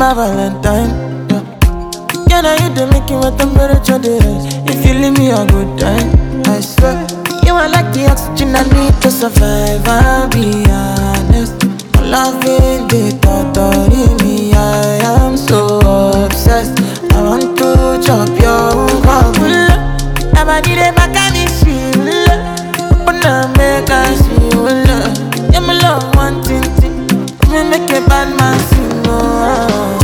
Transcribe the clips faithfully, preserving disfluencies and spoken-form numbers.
my Valentine. Can I hit the making with temperature days? If you leave me a good time, I swear. You are like the oxygen I need to survive, I'll be honest. My love is the thought of me, I am so obsessed. I want to chop your bubble. Never did it back at this shit. But now make us see you love. Yeah, my love one thing, me make a bad man sing, oh.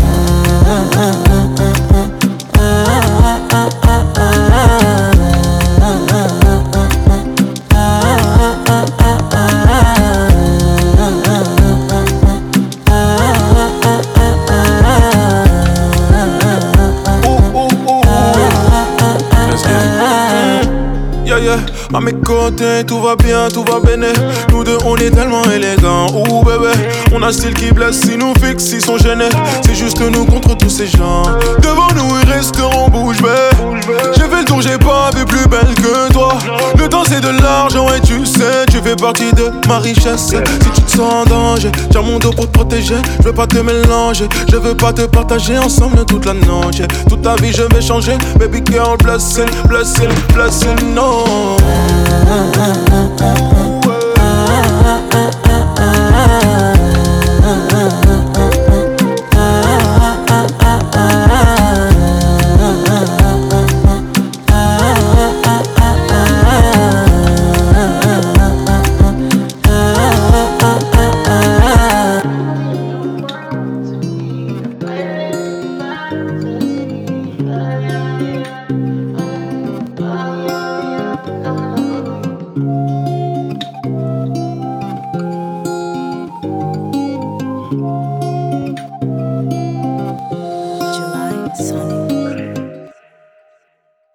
À mes côtés, tout va bien, tout va bene. Nous deux, on est tellement élégants. Ouh bébé, on a un style qui blesse. Si nous fixe, ils sont gênés. C'est juste nous contre tous ces gens. Devant nous, ils resteront bouche bée. J'ai fait le tour, j'ai pas vu plus belle que toi. Le temps, c'est de l'argent et tu sais, tu fais partie de ma richesse. Si tu te sens en danger, tiens mon dos pour te protéger. Je veux pas te mélanger, je veux pas te partager ensemble toute la noche. Toute ta vie, je vais changer. Baby girl, blessing, blessing, blessing, no. Ah, ah, ah, ah.